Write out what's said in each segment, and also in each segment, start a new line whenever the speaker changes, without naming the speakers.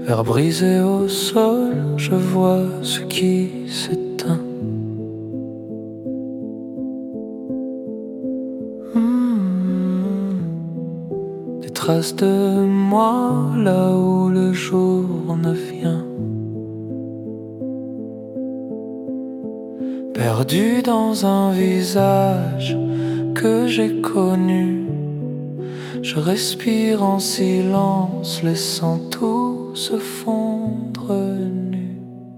Verre brisé au sol, je vois ce qui s'éteint. Des traces de moi là où le jour ne vient. Perdu dans un visage que j'ai connu, je respire en silence, laissant tout se fondre nu.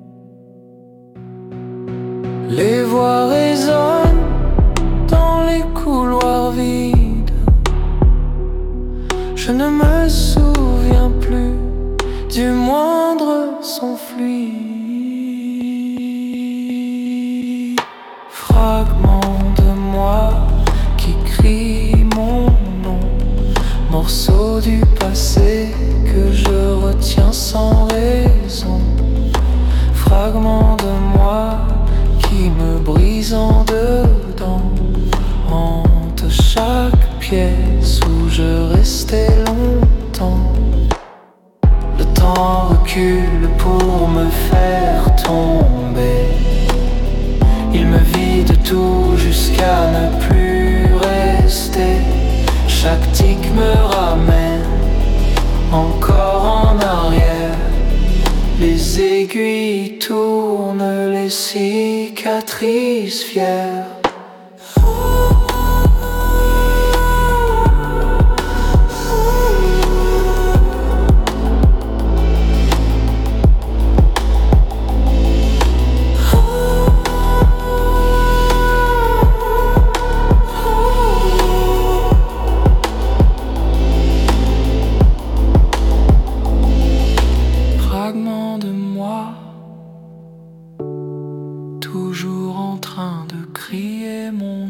Les voix résonnent dans les couloirs vides. Je ne me souviens plus du moindre son fluide. Fragment de moi qui crie mon nom, morceau du passé que je retiens sans raison. Fragment de moi qui me brise en dedans, hante chaque pièce où je restais longtemps. Le temps recule pour me faire tomber. Il me vide tout jusqu'à ne plus rester. Chaque tic me ramène encore en arrière. Les aiguilles tournent, les cicatrices fières. Fragment de moi, toujours en train de crier mon nom.